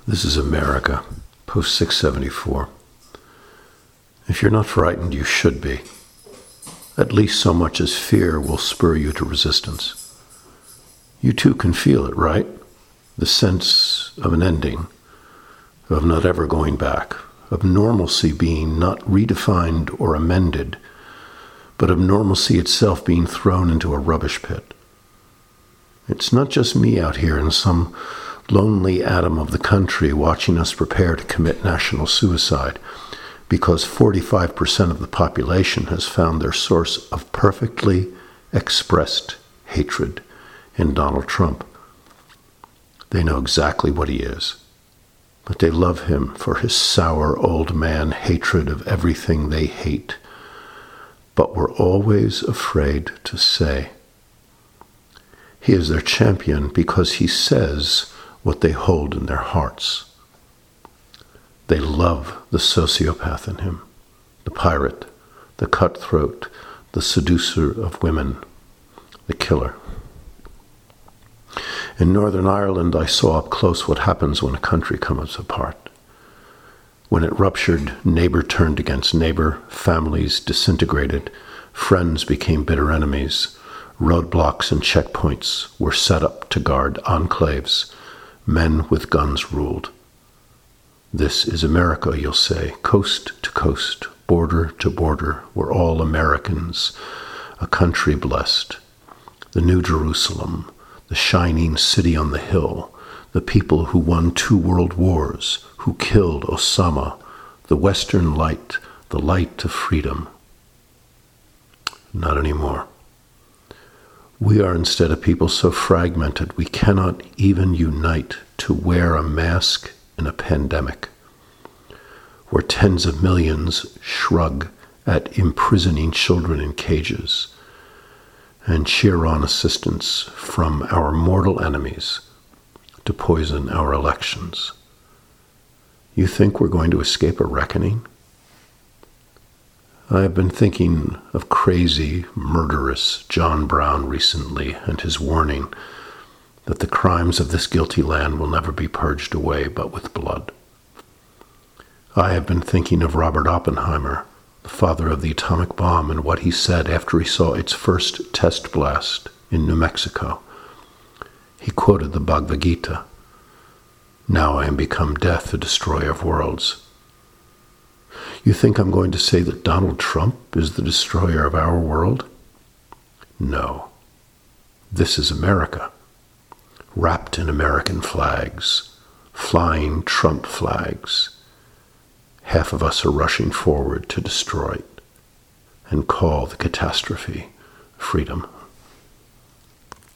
This is America, post 674. If you're not frightened, you should be. At least so much as fear will spur you to resistance. You too can feel it, right? The sense of an ending, of not ever going back, of normalcy being not redefined or amended, but of normalcy itself being thrown into a rubbish pit. It's not just me out here in some lonely atom of the country watching us prepare to commit national suicide because 45% of the population has found their source of perfectly expressed hatred in Donald Trump. They know exactly what he is, but they love him for his sour old man hatred of everything they hate, but were always afraid to say. He is their champion because he says what they hold in their hearts. They love the sociopath in him, the pirate, the cutthroat, the seducer of women, the killer. In Northern Ireland, I saw up close what happens when a country comes apart. When it ruptured, neighbor turned against neighbor, families disintegrated, friends became bitter enemies, roadblocks and checkpoints were set up to guard enclaves, men with guns ruled. This is America, you'll say, coast to coast, border to border, we're all Americans, a country blessed, the New Jerusalem, the shining city on the hill, the people who won 2 world wars, who killed Osama, the Western light, the light of freedom. Not anymore. We are instead a people so fragmented we cannot even unite to wear a mask in a pandemic, where tens of millions shrug at imprisoning children in cages and cheer on assistance from our mortal enemies to poison our elections. You think we're going to escape a reckoning? I have been thinking of crazy, murderous John Brown recently and his warning that the crimes of this guilty land will never be purged away but with blood. I have been thinking of Robert Oppenheimer, the father of the atomic bomb, and what he said after he saw its first test blast in New Mexico. He quoted the Bhagavad Gita, "Now I am become death, the destroyer of worlds." You think I'm going to say that Donald Trump is the destroyer of our world? No. This is America, wrapped in American flags, flying Trump flags. Half of us are rushing forward to destroy it and call the catastrophe freedom.